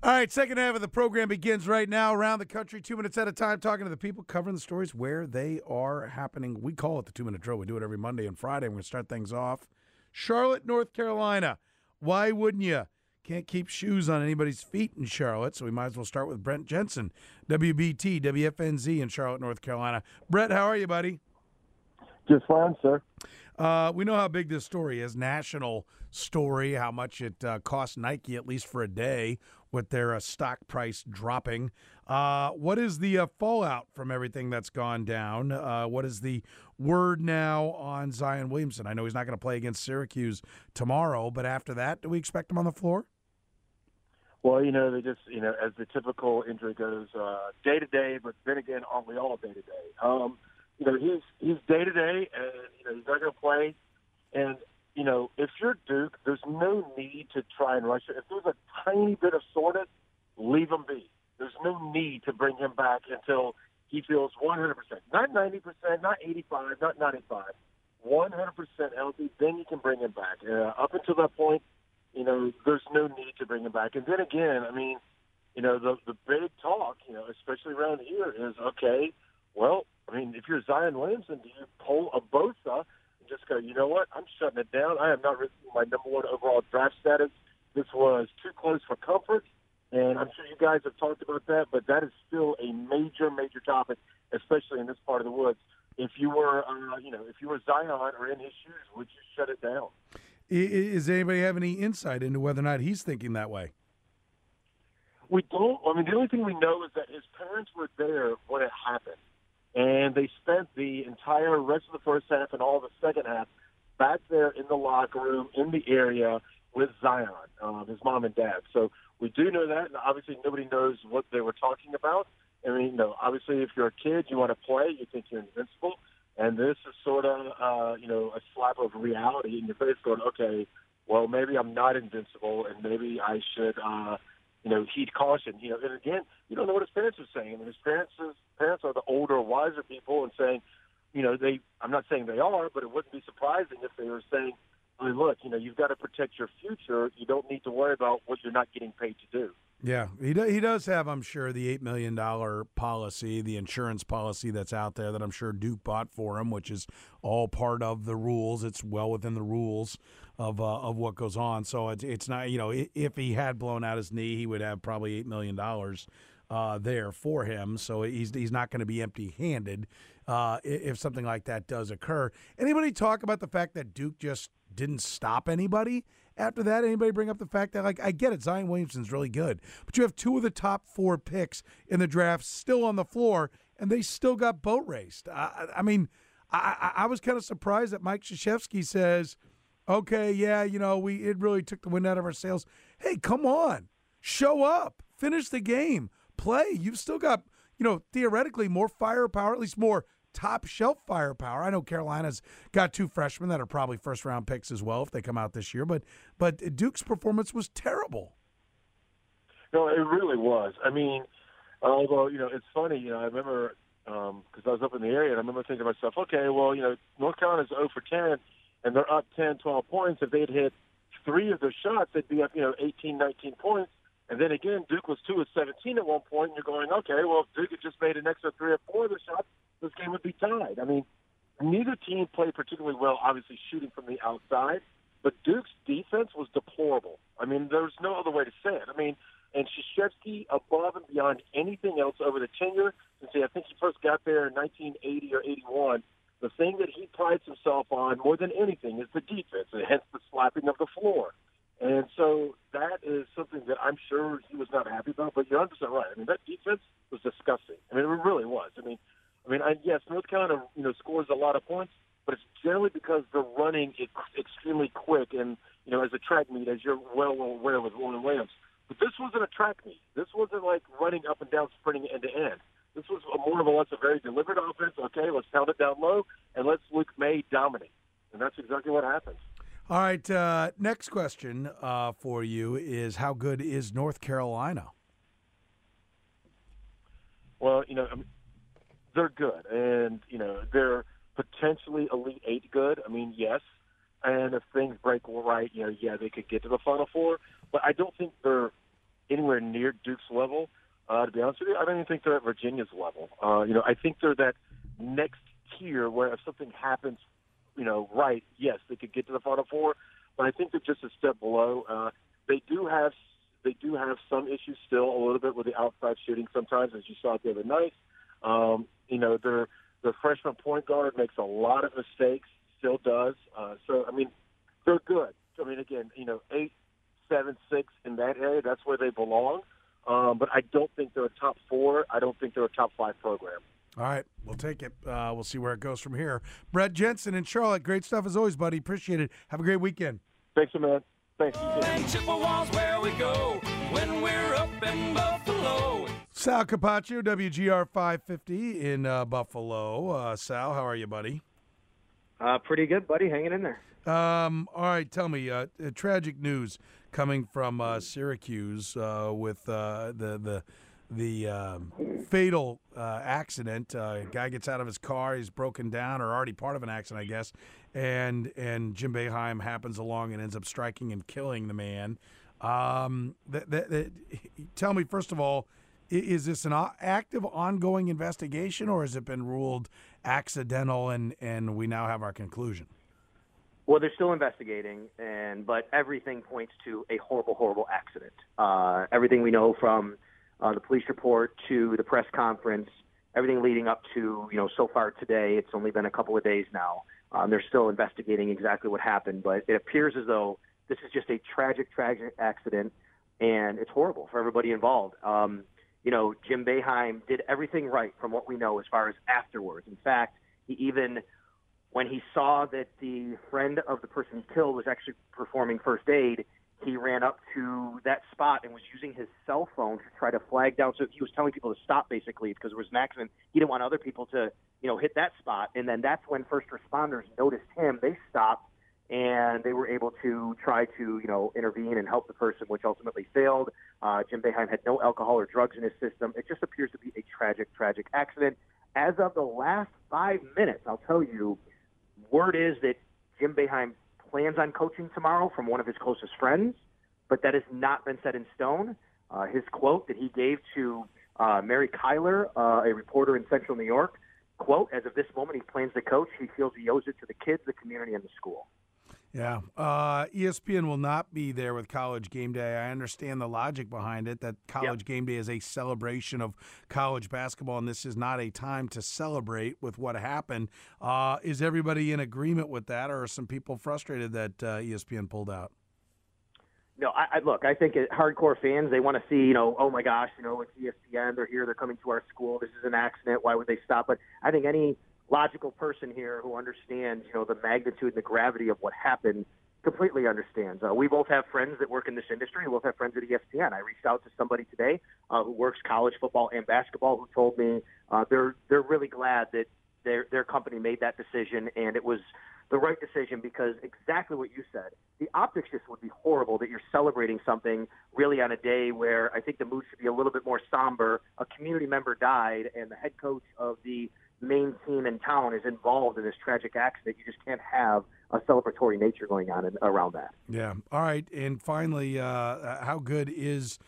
All right, second half of the program begins right now. Around the country, 2 minutes at a time, talking to the people, covering the stories where they are happening. We call it the 2-minute drill. We do it every Monday and Friday. We're going to start things off. Charlotte, North Carolina. Why wouldn't you? Can't keep shoes on anybody's feet in Charlotte, so we might as well start with Brent Jensen, WBT, WFNZ in Charlotte, North Carolina. Brett, how are you, buddy? Just fine, sir. We know how big this story is, national story, how much it cost Nike, at least for a day, with their stock price dropping. What is the fallout from everything that's gone down? What is the word now on Zion Williamson? I know he's not going to play against Syracuse tomorrow, but after that, do we expect him on the floor? Well, they just, as the typical injury goes, day to day, but then again, aren't we all day to day? He's day to day, and he's not going to play. And if you're Duke, there's no need to try and rush it. If there's a tiny bit of soreness, leave him be. There's no need to bring him back until he feels 100%, not 90%, not 85, not 95, 100% healthy. Then you can bring him back. Up until that point, there's no need to bring him back. And then again, the big talk, especially around here, is okay. Well, if you're Zion Williamson, do you pull a Bosa and just go, you know what, I'm shutting it down. I have not risking my number one overall draft status. This was too close for comfort, and I'm sure you guys have talked about that, but that is still a major, major topic, especially in this part of the woods. If you were, if you were Zion or in his shoes, would you shut it down? Does anybody have any insight into whether or not he's thinking that way? We don't. The only thing we know is that his parents were there when it happened. And they spent the entire rest of the first half and all of the second half back there in the locker room, in the area with Zion, his mom and dad. So we do know that, and obviously nobody knows what they were talking about. Obviously if you're a kid, you want to play, you think you're invincible. And this is sort of, a slap of reality in your face going, okay, well, maybe I'm not invincible, and maybe I should heed caution. And again, you don't know what his parents are saying. His parents are the older, wiser people, and saying, I'm not saying they are, but it wouldn't be surprising if they were saying, hey, look, you've got to protect your future. You don't need to worry about what you're not getting paid to do. Yeah, he does have, I'm sure, the $8 million policy, the insurance policy that's out there that I'm sure Duke bought for him, which is all part of the rules. It's well within the rules of what goes on. So it's not, if he had blown out his knee, he would have probably $8 million there for him. So he's not going to be empty-handed if something like that does occur. Anybody talk about the fact that Duke just didn't stop anybody after that? Anybody bring up the fact that, I get it, Zion Williamson's really good, but you have two of the top 4 picks in the draft still on the floor, and they still got boat raced. I was kind of surprised that Mike Krzyzewski says, okay, yeah, it really took the wind out of our sails. Hey, come on. Show up. Finish the game. Play. You've still got, theoretically more firepower, at least more top-shelf firepower. I know Carolina's got 2 freshmen that are probably first-round picks as well if they come out this year, but Duke's performance was terrible. No, it really was. Although, it's funny, I remember because I was up in the area, and I remember thinking to myself, okay, well, North Carolina's 0 for 10, and they're up 10, 12 points. If they'd hit 3 of their shots, they'd be up, 18, 19 points. And then again, Duke was 2 of 17 at one point, and you're going, okay, well, if Duke had just made an extra 3 or 4 of the shots, this game would be tied. Neither team played particularly well, obviously shooting from the outside, but Duke's defense was deplorable. There's no other way to say it. And Krzyzewski, above and beyond anything else over the tenure, since I think he first got there in 1980 or 81, the thing that he prides himself on more than anything is the defense, and hence the slapping of the floor. And so that is something that I'm sure he was not happy about, but you're 100% right. That defense was disgusting. It really was. Yes, North Carolina, scores a lot of points, but it's generally because they're running extremely quick and, as a track meet, as you're well aware with Roland Williams. But this wasn't a track meet. This wasn't like running up and down, sprinting end to end. This was more of a very deliberate offense. Okay, let's pound it down low, and let's Luke May dominate. And that's exactly what happens. All right, next question for you is, how good is North Carolina? Well, they're good, and, they're potentially Elite 8 good. Yes, and if things break right, they could get to the Final Four, but I don't think they're anywhere near Duke's level. To be honest with you, I don't even think they're at Virginia's level. I think they're that next tier where if something happens, right, yes, they could get to the Final Four, but I think they're just a step below. They do have some issues still a little bit with the outside shooting sometimes, as you saw the other night. Their freshman point guard makes a lot of mistakes, still does. They're good. Again, 8, 7, 6 in that area, that's where they belong. But I don't think they're a top 4. I don't think they're a top 5 program. All right, we'll take it. We'll see where it goes from here. Brett Jensen in Charlotte, great stuff as always, buddy. Appreciate it. Have a great weekend. Thanks, man. Thanks. And Chippewa's where we go when we're up in Buffalo. Sal Capaccio, WGR 550 in Buffalo. Sal, how are you, buddy? Pretty good, buddy. Hanging in there. All right, tell me, tragic news coming from Syracuse with the fatal accident. A guy gets out of his car, he's broken down, or already part of an accident, I guess, and Jim Boeheim happens along and ends up striking and killing the man. Tell me, first of all, is this an active, ongoing investigation, or has it been ruled accidental and we now have our conclusion? Well, they're still investigating, but everything points to a horrible, horrible accident. Everything we know from the police report to the press conference, everything leading up to, so far today, it's only been a couple of days now. They're still investigating exactly what happened, but it appears as though this is just a tragic, tragic accident, and it's horrible for everybody involved. Jim Boeheim did everything right from what we know as far as afterwards. In fact, when he saw that the friend of the person he killed was actually performing first aid, he ran up to that spot and was using his cell phone to try to flag down. So he was telling people to stop, basically, because there was an accident. He didn't want other people to, hit that spot. And then that's when first responders noticed him. They stopped, and they were able to try to, intervene and help the person, which ultimately failed. Jim Boeheim had no alcohol or drugs in his system. It just appears to be a tragic, tragic accident. As of the last 5 minutes, I'll tell you, word is that Jim Boeheim plans on coaching tomorrow from one of his closest friends, but that has not been set in stone. His quote that he gave to Mary Kyler, a reporter in Central New York, quote, as of this moment, he plans to coach. He feels he owes it to the kids, the community, and the school. Yeah. ESPN will not be there with College Game Day. I understand the logic behind it, that College Game Day is a celebration of college basketball, and this is not a time to celebrate with what happened. Is everybody in agreement with that, or are some people frustrated that ESPN pulled out? No, I think hardcore fans, they want to see, oh my gosh, it's ESPN, they're here, they're coming to our school, this is an accident, why would they stop? But I think any logical person here who understands, the magnitude and the gravity of what happened completely understands. We both have friends that work in this industry. We both have friends at ESPN. I reached out to somebody today who works college football and basketball who told me they're really glad that their company made that decision, and it was the right decision because exactly what you said. The optics just would be horrible that you're celebrating something really on a day where I think the mood should be a little bit more somber. A community member died, and the head coach of the main team in town is involved in this tragic accident. You just can't have a celebratory nature going on around that. Yeah. All right. And finally, how good is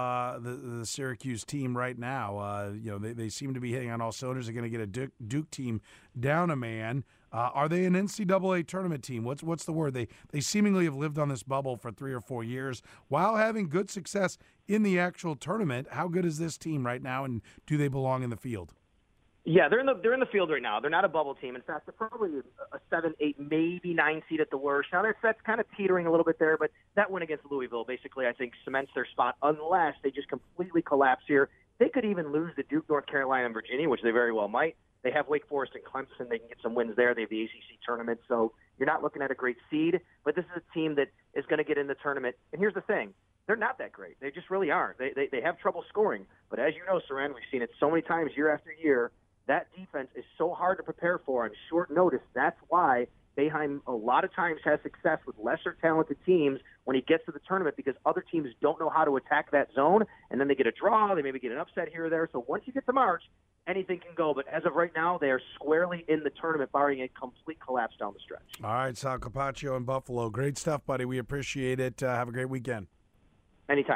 the Syracuse team right now? They seem to be hitting on all cylinders. They're going to get a Duke team down a man. Are they an NCAA tournament team? What's the word? They seemingly have lived on this bubble for 3 or 4 years while having good success in the actual tournament. How good is this team right now, and do they belong in the field? Yeah, they're in the field right now. They're not a bubble team. In fact, they're probably a 7, 8, maybe 9 seed at the worst. Now that's kind of teetering a little bit there, but that win against Louisville basically, I think, cements their spot unless they just completely collapse here. They could even lose to Duke, North Carolina, and Virginia, which they very well might. They have Wake Forest and Clemson. They can get some wins there. They have the ACC tournament, so you're not looking at a great seed. But this is a team that is going to get in the tournament. And here's the thing. They're not that great. They just really aren't. They have trouble scoring. But as you know, Saran, we've seen it so many times year after year. That defense is so hard to prepare for on short notice. That's why Boeheim a lot of times has success with lesser talented teams when he gets to the tournament because other teams don't know how to attack that zone, and then they get a draw. They maybe get an upset here or there. So once you get to March, anything can go. But as of right now, they are squarely in the tournament, barring a complete collapse down the stretch. All right, Sal Capaccio in Buffalo. Great stuff, buddy. We appreciate it. Have a great weekend. Anytime. You too.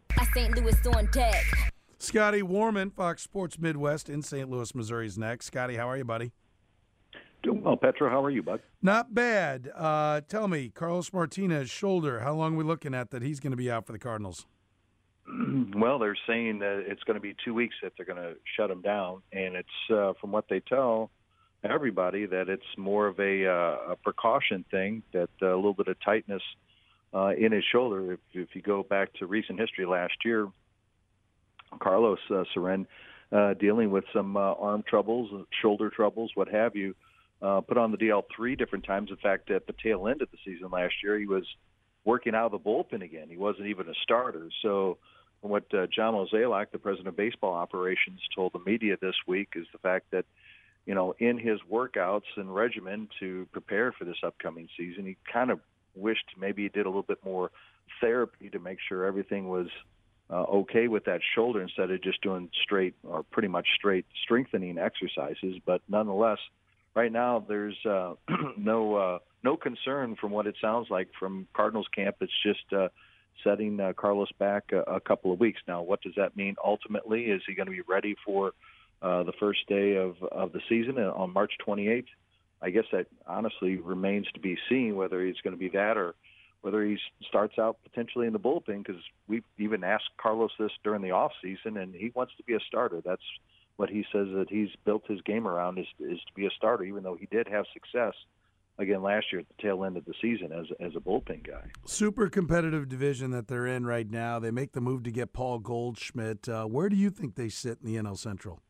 St. Louis on deck. Scotty Warman, Fox Sports Midwest in St. Louis, Missouri is next. Scotty, how are you, buddy? Doing well, Petro. How are you, bud? Not bad. Tell me, Carlos Martinez, shoulder, how long are we looking at that he's going to be out for the Cardinals? Well, they're saying that it's going to be 2 weeks if they're going to shut him down, and it's from what they tell everybody that it's more of a precaution thing, that a little bit of tightness in his shoulder. If you go back to recent history last year, Carlos Seren, dealing with some arm troubles, shoulder troubles, what have you, put on the DL 3 different times. In fact, at the tail end of the season last year, he was working out of the bullpen again. He wasn't even a starter. So what John Mozeliak, the president of baseball operations, told the media this week is the fact that, you know, in his workouts and regimen to prepare for this upcoming season, he kind of wished maybe he did a little bit more therapy to make sure everything was okay with that shoulder instead of just doing straight or pretty much straight strengthening exercises. But nonetheless, right now there's no concern from what it sounds like from Cardinals camp. It's just setting Carlos back a couple of weeks. Now, what does that mean ultimately? Is he going to be ready for the first day of the season on March 28th? I guess that honestly remains to be seen, whether he's going to be that or whether he starts out potentially in the bullpen, because we've even asked Carlos this during the off season, and he wants to be a starter. That's what he says that he's built his game around is to be a starter, even though he did have success again last year at the tail end of the season as a bullpen guy. Super competitive division that they're in right now. They make the move to get Paul Goldschmidt. Where do you think they sit in the NL Central?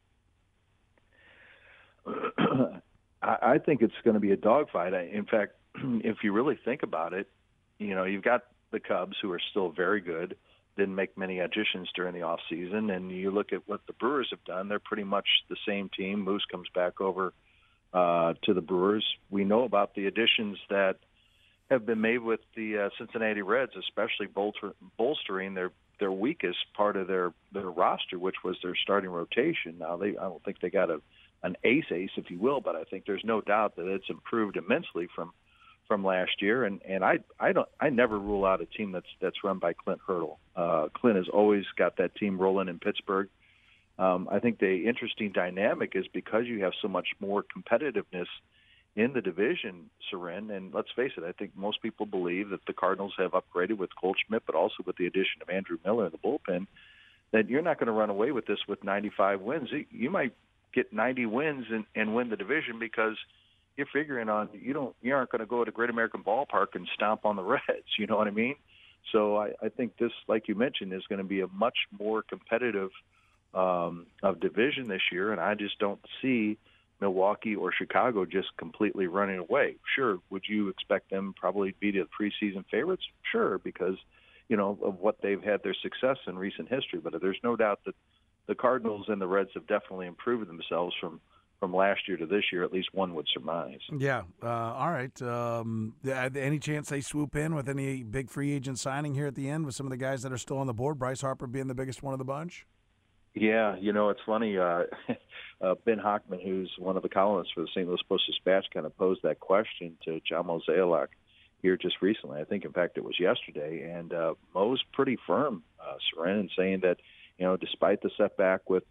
I think it's going to be a dogfight. In fact, if you really think about it, you know, you've got the Cubs, who are still very good, didn't make many additions during the offseason, and you look at what the Brewers have done, they're pretty much the same team. Moose comes back over to the Brewers. We know about the additions that have been made with the Cincinnati Reds, especially bolstering their weakest part of their roster, which was their starting rotation. Now, I don't think they got an ace, if you will, but I think there's no doubt that it's improved immensely from last year. And I never rule out a team that's run by Clint Hurdle. Clint has always got that team rolling in Pittsburgh. I think the interesting dynamic is because you have so much more competitiveness in the division, Seren, and let's face it, I think most people believe that the Cardinals have upgraded with Goldschmidt, but also with the addition of Andrew Miller in the bullpen, that you're not going to run away with this with 95 wins. You might get 90 wins and win the division because you're figuring on you aren't going to go to Great American Ballpark and stomp on the Reds. You know what I mean? So I think this, like you mentioned, is going to be a much more competitive of division this year, and I just don't see Milwaukee or Chicago just completely running away. Sure, would you expect them probably to be the preseason favorites? Sure, because you know of what they've had their success in recent history. But there's no doubt that the Cardinals and the Reds have definitely improved themselves from last year to this year, at least one would surmise. Yeah. All right. Any chance they swoop in with any big free agent signing here at the end with some of the guys that are still on the board, Bryce Harper being the biggest one of the bunch? Yeah, you know, it's funny. Ben Hockman, who's one of the columnists for the St. Louis Post-Dispatch, kind of posed that question to John Mozeliak here just recently. I think, in fact, it was yesterday. And Mo's pretty firm, Seren, in saying that, you know, despite the setback with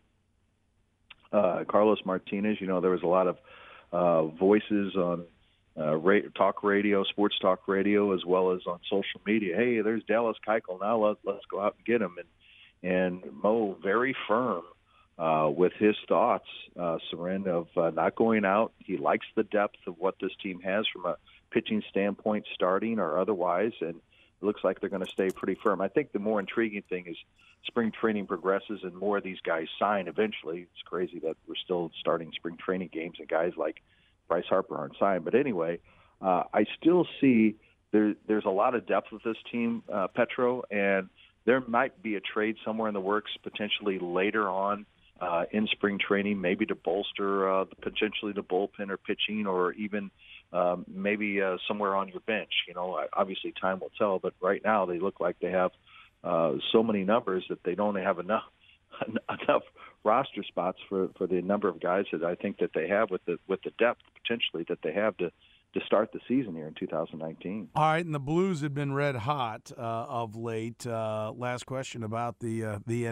Carlos Martinez, you know, there was a lot of voices on talk radio, sports talk radio, as well as on social media. Hey, there's Dallas Keuchel. Now let's go out and get him. And Mo very firm with his thoughts, Seren, of not going out. He likes the depth of what this team has from a pitching standpoint, starting or otherwise, and it looks like they're going to stay pretty firm. I think the more intriguing thing is spring training progresses and more of these guys sign eventually. It's crazy that we're still starting spring training games and guys like Bryce Harper aren't signed. But anyway, I still see there's a lot of depth with this team, Petro, and there might be a trade somewhere in the works potentially later on in spring training, maybe to bolster potentially the bullpen or pitching, or even maybe somewhere on your bench. You know, obviously time will tell, but right now they look like they have so many numbers that they don't have enough roster spots for the number of guys that I think that they have with the depth potentially that they have to to start the season here in 2019. All right, and the Blues had been red hot of late. Last question about the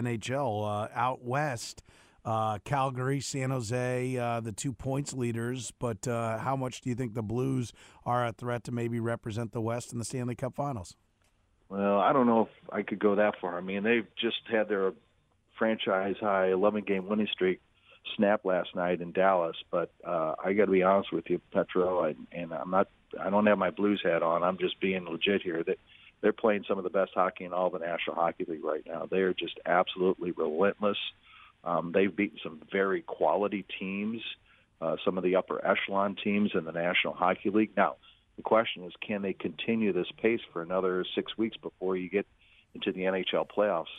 NHL out west. Calgary, San Jose, the 2 points leaders. But how much do you think the Blues are a threat to maybe represent the West in the Stanley Cup Finals? Well, I don't know if I could go that far. I mean, they've just had their franchise-high 11-game winning streak snap last night in Dallas. But I got to be honest with you, Petro, I don't have my Blues hat on. I'm just being legit here. That they're playing some of the best hockey in all the National Hockey League right now. They are just absolutely relentless. They've beaten some very quality teams, some of the upper echelon teams in the National Hockey League. Now, the question is, can they continue this pace for another 6 weeks before you get into the NHL playoffs?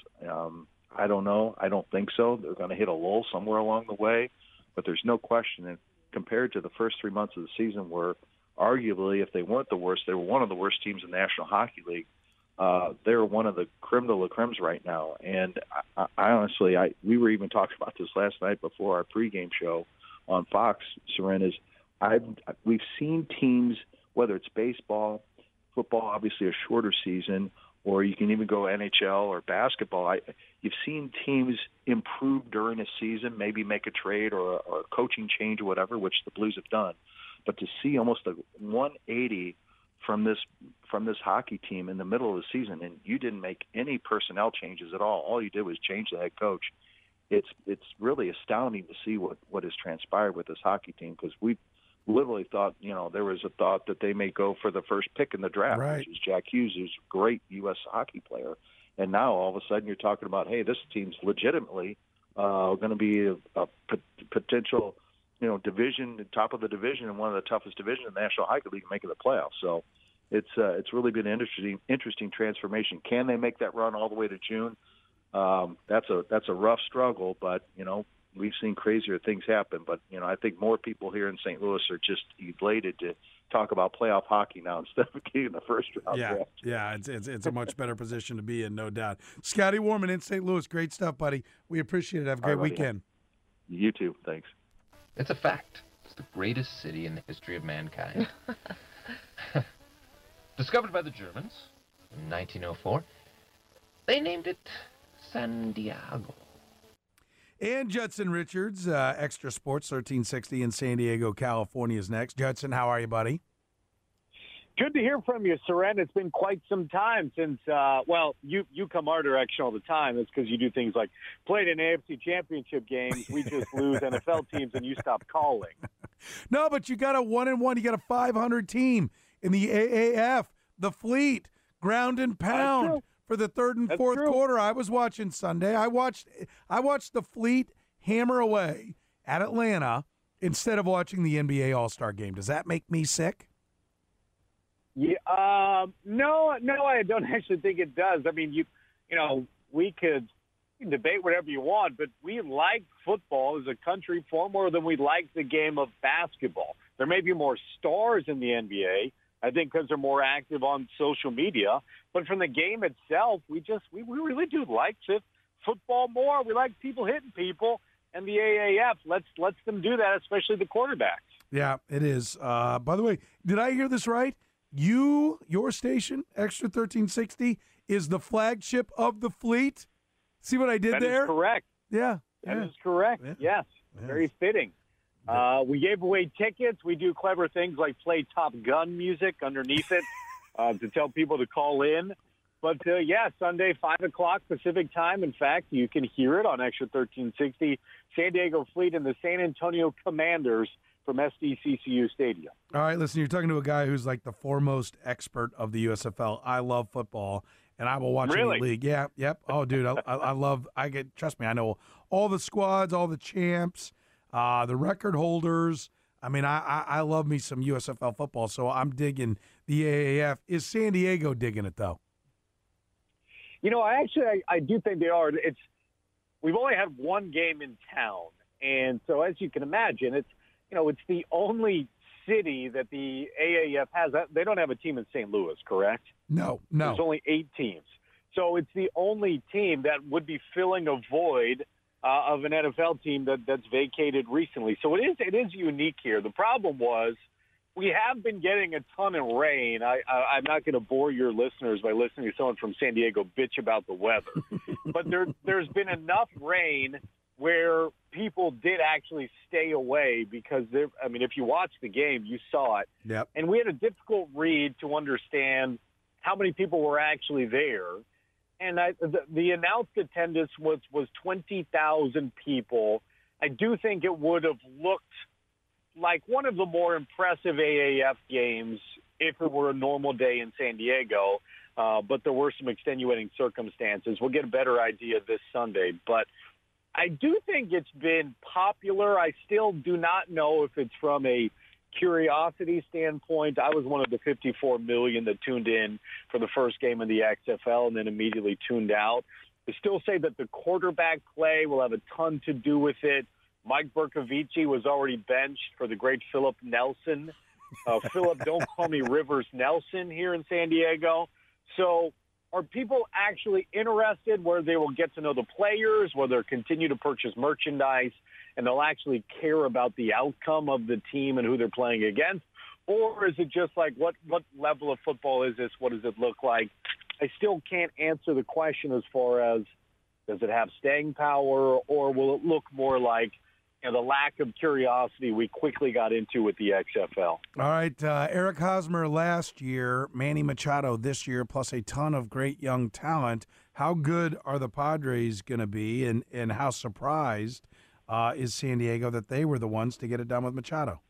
I don't know. I don't think so. They're going to hit a lull somewhere along the way, but there's no question that compared to the first 3 months of the season where arguably, if they weren't the worst, they were one of the worst teams in the National Hockey League. They're one of the creme de la cremes right now. And I honestly, we were even talking about this last night before our pregame show on Fox, Soren, is we've seen teams, whether it's baseball, football, obviously a shorter season, or you can even go NHL or basketball. You've seen teams improve during a season, maybe make a trade or a coaching change or whatever, which the Blues have done. But to see almost a 180 from this hockey team in the middle of the season, and you didn't make any personnel changes at all you did was change the head coach. It's really astounding to see what has transpired with this hockey team, because we literally thought, there was a thought that they may go for the first pick in the draft, right, which is Jack Hughes, who's a great U.S. hockey player. And now all of a sudden you're talking about, hey, this team's legitimately going to be a potential, division, top of the division, and one of the toughest divisions in the National Hockey League, making the playoffs. So it's really been an interesting transformation. Can they make that run all the way to June? That's a rough struggle, but we've seen crazier things happen. But I think more people here in St. Louis are just elated to talk about playoff hockey now instead of getting the first round draft. Yeah, it's a much better position to be in, no doubt. Scotty Warman in St. Louis, great stuff, buddy. We appreciate it. Have a great weekend. You too. Thanks. It's a fact. It's the greatest city in the history of mankind. Discovered by the Germans in 1904, they named it San Diego. And Judson Richards, Extra Sports 1360 in San Diego, California is next. Judson, how are you, buddy? Good to hear from you, Soren. It's been quite some time since, you come our direction all the time. That's because you do things like played in AFC championship games. We just lose NFL teams and you stop calling. No, but you got a 1-1. You got a 500 team in the AAF, the Fleet, ground and pound for the third and fourth quarter. I was watching Sunday. I watched the Fleet hammer away at Atlanta instead of watching the NBA All-Star game. Does that make me sick? Yeah, no, I don't actually think it does. I mean, we can debate whatever you want, but we like football as a country far more than we like the game of basketball. There may be more stars in the NBA, I think, because they're more active on social media. But from the game itself, we really do like football more. We like people hitting people, and the AAF lets them do that, especially the quarterbacks. Yeah, it is. By the way, did I hear this right? Your station, Extra 1360, is the flagship of the Fleet. See what I did there? That is correct. Yeah. That is correct. Yeah. Yes. Very fitting. We gave away tickets. We do clever things like play Top Gun music underneath it to tell people to call in. But, Sunday, 5 o'clock Pacific time. In fact, you can hear it on Extra 1360, San Diego Fleet and the San Antonio Commanders from SDCCU Stadium. All right, listen, you're talking to a guy who's like the foremost expert of the USFL. I love football, and I will watch any league. Yeah, yep. Oh, dude, trust me, I know all the squads, all the champs, the record holders. I mean, I love me some USFL football, so I'm digging the AAF. Is San Diego digging it, though? I do think they are. We've only had one game in town, and so as you can imagine, it's the only city that the AAF has. They don't have a team in St. Louis, correct? No. There's only 8 teams. So it's the only team that would be filling a void of an NFL team that's vacated recently. So it is unique here. The problem was we have been getting a ton of rain. I'm not going to bore your listeners by listening to someone from San Diego bitch about the weather. But there's been enough rain where people did actually stay away because, if you watched the game, you saw it. Yep. And we had a difficult read to understand how many people were actually there. And the announced attendance was 20,000 people. I do think it would have looked like one of the more impressive AAF games if it were a normal day in San Diego, but there were some extenuating circumstances. We'll get a better idea this Sunday. But I do think it's been popular. I still do not know if it's from a curiosity standpoint. I was one of the 54 million that tuned in for the first game of the XFL and then immediately tuned out. I still say that the quarterback play will have a ton to do with it. Mike Bercovici was already benched for the great Philip Nelson. Philip, don't call me Rivers Nelson here in San Diego. So are people actually interested where they will get to know the players, where they'll continue to purchase merchandise, and they'll actually care about the outcome of the team and who they're playing against? Or is it just like, what level of football is this? What does it look like? I still can't answer the question as far as, does it have staying power, or will it look more like the lack of curiosity we quickly got into with the XFL? All right, Eric Hosmer last year, Manny Machado this year, plus a ton of great young talent. How good are the Padres going to be, and how surprised is San Diego that they were the ones to get it done with Machado?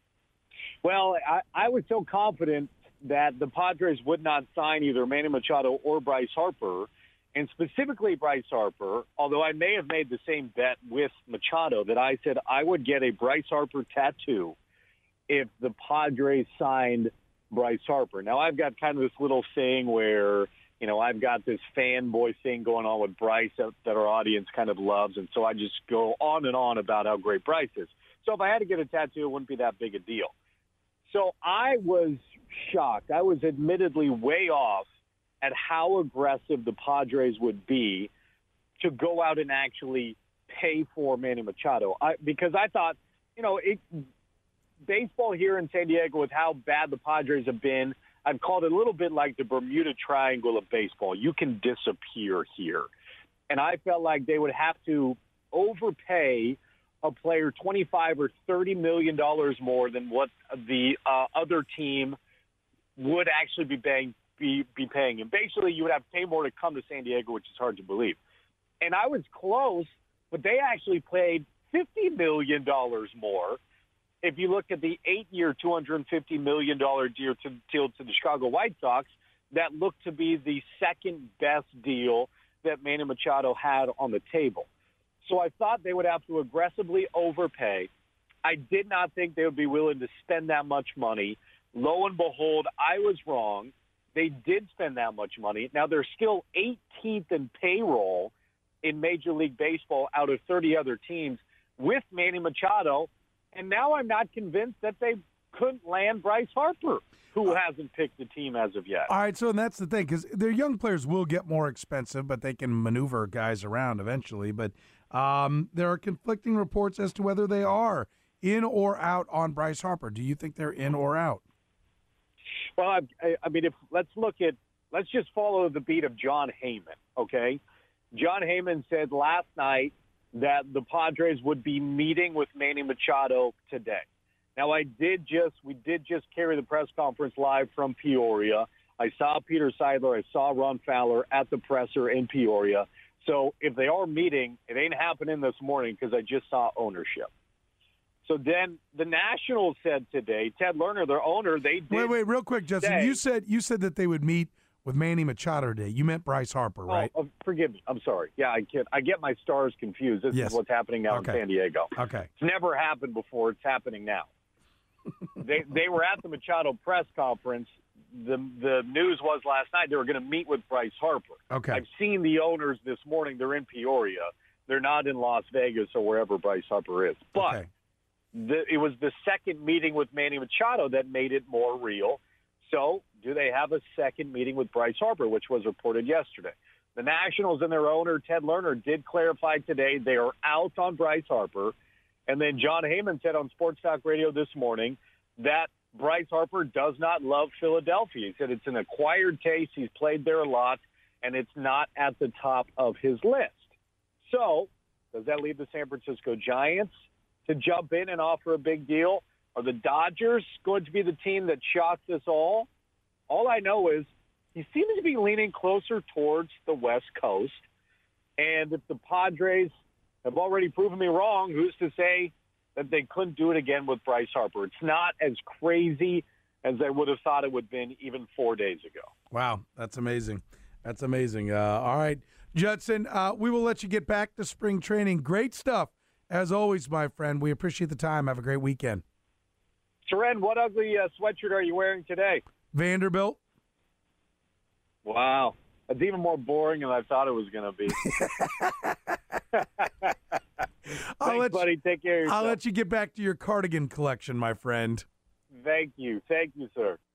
Well, I was so confident that the Padres would not sign either Manny Machado or Bryce Harper, and specifically Bryce Harper, although I may have made the same bet with Machado that I said I would get a Bryce Harper tattoo if the Padres signed Bryce Harper. Now, I've got kind of this little thing where, I've got this fanboy thing going on with Bryce that our audience kind of loves, and so I just go on and on about how great Bryce is. So if I had to get a tattoo, it wouldn't be that big a deal. So I was shocked. I was admittedly way off at how aggressive the Padres would be to go out and actually pay for Manny Machado. Because I thought, baseball here in San Diego, with how bad the Padres have been, I've called it a little bit like the Bermuda Triangle of baseball. You can disappear here. And I felt like they would have to overpay a player $25 or $30 million more than what the other team would actually be paying him. Basically, you would have to pay more to come to San Diego, which is hard to believe. And I was close, but they actually paid $50 million more. If you look at the 8-year, $250 million deal to the Chicago White Sox, that looked to be the second best deal that Manny Machado had on the table. So I thought they would have to aggressively overpay. I did not think they would be willing to spend that much money. Lo and behold, I was wrong. They did spend that much money. Now, they're still 18th in payroll in Major League Baseball out of 30 other teams with Manny Machado. And now I'm not convinced that they couldn't land Bryce Harper, who hasn't picked the team as of yet. All right, so that's the thing, because their young players will get more expensive, but they can maneuver guys around eventually. But there are conflicting reports as to whether they are in or out on Bryce Harper. Do you think they're in or out? Well, let's just follow the beat of John Heyman, okay? John Heyman said last night that the Padres would be meeting with Manny Machado today. Now, we did just carry the press conference live from Peoria. I saw Peter Seidler. I saw Ron Fowler at the presser in Peoria. So if they are meeting, it ain't happening this morning because I just saw ownership. So then the Nationals said today, Ted Lerner, their owner, they did. Wait, real quick, Justin. You said that they would meet with Manny Machado today. You meant Bryce Harper, right? Oh, forgive me. I'm sorry. Yeah, I get my stars confused. This is what's happening now in San Diego. Okay. It's never happened before. It's happening now. They were at the Machado press conference. The news was last night they were going to meet with Bryce Harper. Okay. I've seen the owners this morning. They're in Peoria. They're not in Las Vegas or wherever Bryce Harper is. But it was the second meeting with Manny Machado that made it more real. So do they have a second meeting with Bryce Harper, which was reported yesterday? The Nationals and their owner, Ted Lerner, did clarify today they are out on Bryce Harper. And then John Heyman said on Sports Talk Radio this morning that Bryce Harper does not love Philadelphia. He said it's an acquired taste. He's played there a lot, and it's not at the top of his list. So does that leave the San Francisco Giants to jump in and offer a big deal? Are the Dodgers going to be the team that shocks us all? All I know is he seems to be leaning closer towards the West Coast. And if the Padres have already proven me wrong, who's to say that they couldn't do it again with Bryce Harper? It's not as crazy as I would have thought it would have been even 4 days ago. Wow, that's amazing. That's amazing. All right, Judson, we will let you get back to spring training. Great stuff, as always, my friend. We appreciate the time. Have a great weekend. Seren, what ugly sweatshirt are you wearing today? Vanderbilt. Wow. That's even more boring than I thought it was going to be. Thanks, buddy. Take care of yourself. I'll let you get back to your cardigan collection, my friend. Thank you. Thank you, sir.